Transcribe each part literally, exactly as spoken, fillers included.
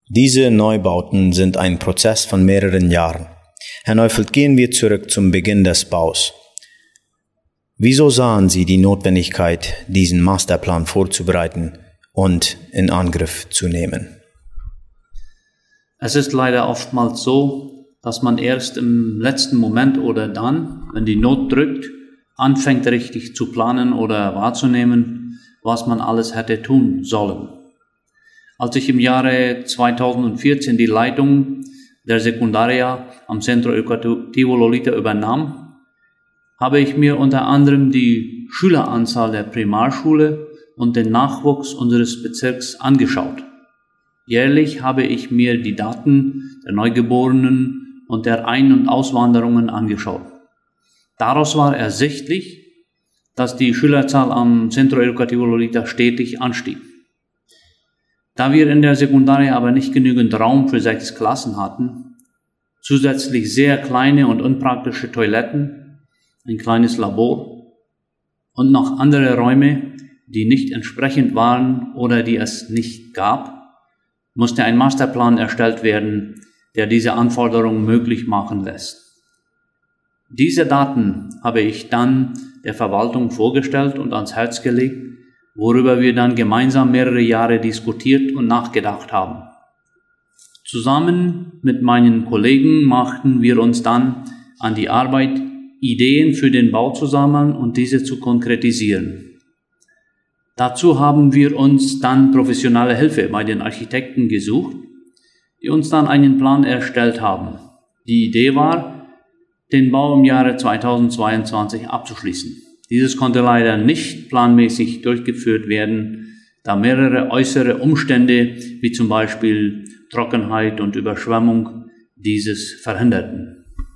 Diese Neubauten sind ein Prozess von mehreren Jahren. Herr Neufeld, gehen wir zurück zum Beginn des Baus. Wieso sahen Sie die Notwendigkeit, diesen Masterplan vorzubereiten und in Angriff zu nehmen? Es ist leider oftmals so, dass man erst im letzten Moment oder dann, wenn die Not drückt, anfängt richtig zu planen oder wahrzunehmen, was man alles hätte tun sollen. Als ich im Jahre zweitausendvierzehn die Leitung der Sekundaria am Centro Educativo Lolita übernahm, habe ich mir unter anderem die Schüleranzahl der Primarschule und den Nachwuchs unseres Bezirks angeschaut. Jährlich habe ich mir die Daten der Neugeborenen und der Ein- und Auswanderungen angeschaut. Daraus war ersichtlich, dass die Schülerzahl am Centro Educativo Lolita stetig anstieg. Da wir in der Sekundaria aber nicht genügend Raum für sechs Klassen hatten, zusätzlich sehr kleine und unpraktische Toiletten, ein kleines Labor und noch andere Räume, die nicht entsprechend waren oder die es nicht gab, musste ein Masterplan erstellt werden, der diese Anforderungen möglich machen lässt. Diese Daten habe ich dann der Verwaltung vorgestellt und ans Herz gelegt, worüber wir dann gemeinsam mehrere Jahre diskutiert und nachgedacht haben. Zusammen mit meinen Kollegen machten wir uns dann an die Arbeit, Ideen für den Bau zu sammeln und diese zu konkretisieren. Dazu haben wir uns dann professionelle Hilfe bei den Architekten gesucht, die uns dann einen Plan erstellt haben. Die Idee war, den Bau im Jahre zweitausendzweiundzwanzig abzuschließen. Dieses konnte leider nicht planmäßig durchgeführt werden, da mehrere äußere Umstände, wie zum Beispiel Trockenheit und Überschwemmung, dieses verhinderten.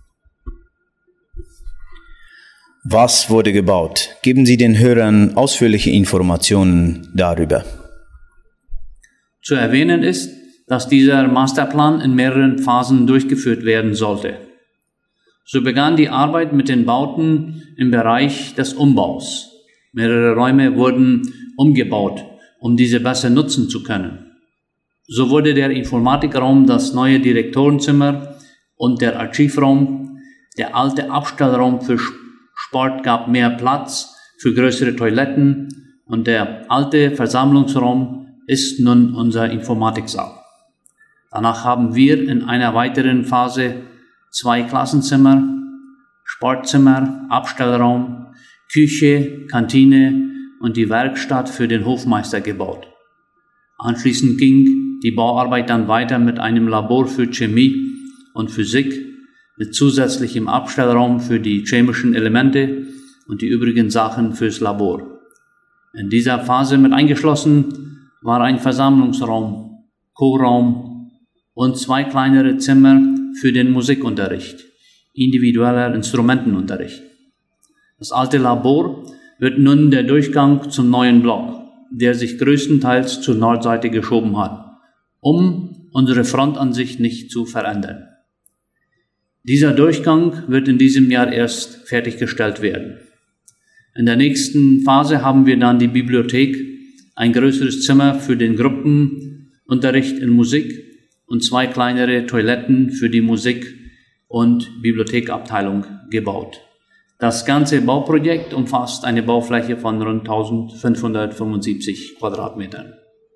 Was wurde gebaut? Geben Sie den Hörern ausführliche Informationen darüber. Zu erwähnen ist, dass dieser Masterplan in mehreren Phasen durchgeführt werden sollte. So begann die Arbeit mit den Bauten im Bereich des Umbaus. Mehrere Räume wurden umgebaut, um diese besser nutzen zu können. So wurde der Informatikraum, das neue Direktorenzimmer und der Archivraum, der alte Abstellraum für Sport gab mehr Platz für größere Toiletten und der alte Versammlungsraum ist nun unser Informatiksaal. Danach haben wir in einer weiteren Phase zwei Klassenzimmer, Sportzimmer, Abstellraum, Küche, Kantine und die Werkstatt für den Hofmeister gebaut. Anschließend ging die Bauarbeit dann weiter mit einem Labor für Chemie und Physik, mit zusätzlichem Abstellraum für die chemischen Elemente und die übrigen Sachen fürs Labor. In dieser Phase mit eingeschlossen war ein Versammlungsraum, Chorraum und zwei kleinere Zimmer für den Musikunterricht, individueller Instrumentenunterricht. Das alte Labor wird nun der Durchgang zum neuen Block, der sich größtenteils zur Nordseite geschoben hat, um unsere Frontansicht nicht zu verändern. Dieser Durchgang wird in diesem Jahr erst fertiggestellt werden. In der nächsten Phase haben wir dann die Bibliothek, ein größeres Zimmer für den Gruppenunterricht in Musik und zwei kleinere Toiletten für die Musik- und Bibliothekabteilung gebaut. Das ganze Bauprojekt umfasst eine Baufläche von rund eintausendfünfhundertfünfundsiebzig Quadratmetern.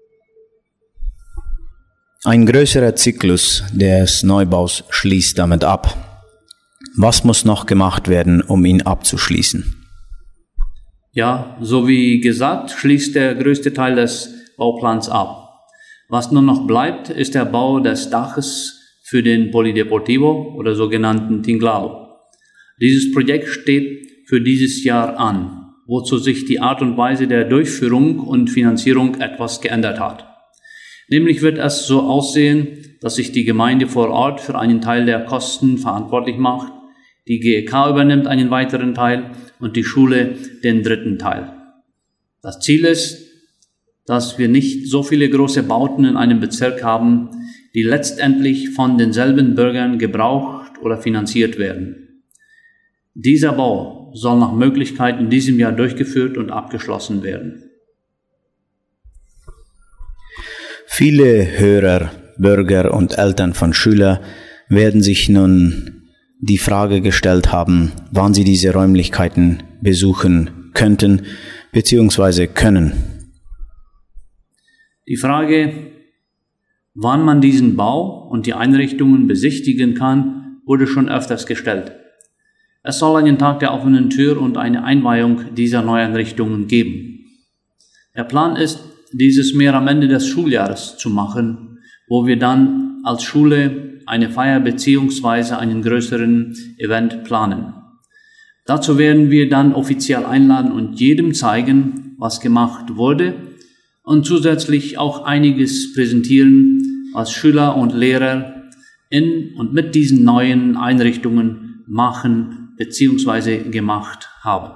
Ein größerer Zyklus des Neubaus schließt damit ab. Was muss noch gemacht werden, um ihn abzuschließen? Ja, so wie gesagt, schließt der größte Teil des Bauplans ab. Was nur noch bleibt, ist der Bau des Daches für den Polideportivo oder sogenannten Tinglao. Dieses Projekt steht für dieses Jahr an, wozu sich die Art und Weise der Durchführung und Finanzierung etwas geändert hat. Nämlich wird es so aussehen, dass sich die Gemeinde vor Ort für einen Teil der Kosten verantwortlich macht, die G E K übernimmt einen weiteren Teil und die Schule den dritten Teil. Das Ziel ist, dass wir nicht so viele große Bauten in einem Bezirk haben, die letztendlich von denselben Bürgern gebraucht oder finanziert werden. Dieser Bau soll nach Möglichkeit in diesem Jahr durchgeführt und abgeschlossen werden. Viele Hörer Bürger und Eltern von Schülern werden sich nun die Frage gestellt haben, wann sie diese Räumlichkeiten besuchen könnten bzw. können. Die Frage, wann man diesen Bau und die Einrichtungen besichtigen kann, wurde schon öfters gestellt. Es soll einen Tag der offenen Tür und eine Einweihung dieser Neueinrichtungen geben. Der Plan ist, dieses mehr am Ende des Schuljahres zu machen, wo wir dann als Schule eine Feier bzw. einen größeren Event planen. Dazu werden wir dann offiziell einladen und jedem zeigen, was gemacht wurde und zusätzlich auch einiges präsentieren, was Schüler und Lehrer in und mit diesen neuen Einrichtungen machen bzw. gemacht haben.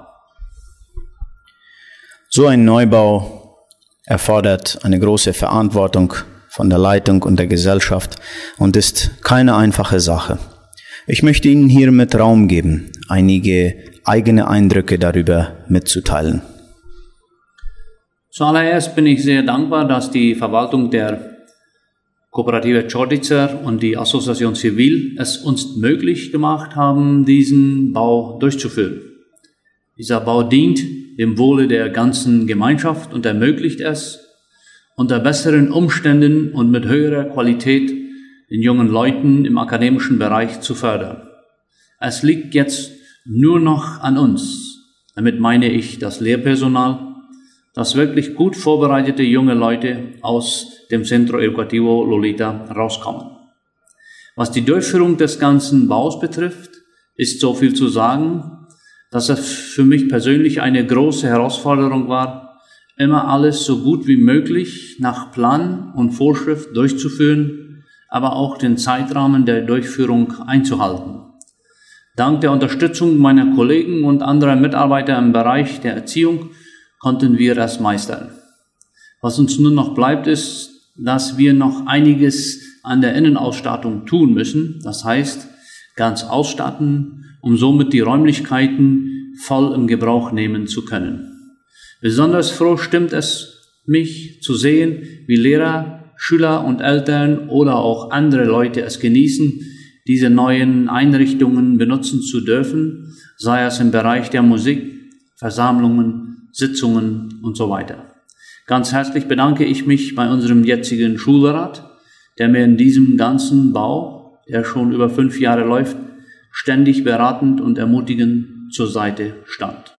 So ein Neubau erfordert eine große Verantwortung von der Leitung und der Gesellschaft und ist keine einfache Sache. Ich möchte Ihnen hiermit Raum geben, einige eigene Eindrücke darüber mitzuteilen. Zuallererst bin ich sehr dankbar, dass die Verwaltung der Kooperative Čordica und die Association Civil es uns möglich gemacht haben, diesen Bau durchzuführen. Dieser Bau dient dem Wohle der ganzen Gemeinschaft und ermöglicht es, unter besseren Umständen und mit höherer Qualität den jungen Leuten im akademischen Bereich zu fördern. Es liegt jetzt nur noch an uns, damit meine ich das Lehrpersonal, dass wirklich gut vorbereitete junge Leute aus dem Centro Educativo Lolita rauskommen. Was die Durchführung des ganzen Baus betrifft, ist so viel zu sagen, dass es für mich persönlich eine große Herausforderung war, immer alles so gut wie möglich nach Plan und Vorschrift durchzuführen, aber auch den Zeitrahmen der Durchführung einzuhalten. Dank der Unterstützung meiner Kollegen und anderer Mitarbeiter im Bereich der Erziehung konnten wir das meistern. Was uns nun noch bleibt, ist, dass wir noch einiges an der Innenausstattung tun müssen, das heißt, ganz ausstatten, um somit die Räumlichkeiten voll im Gebrauch nehmen zu können. Besonders froh stimmt es mich zu sehen, wie Lehrer, Schüler und Eltern oder auch andere Leute es genießen, diese neuen Einrichtungen benutzen zu dürfen, sei es im Bereich der Musik, Versammlungen, Sitzungen und so weiter. Ganz herzlich bedanke ich mich bei unserem jetzigen Schulrat, der mir in diesem ganzen Bau, der schon über fünf Jahre läuft, ständig beratend und ermutigend zur Seite stand.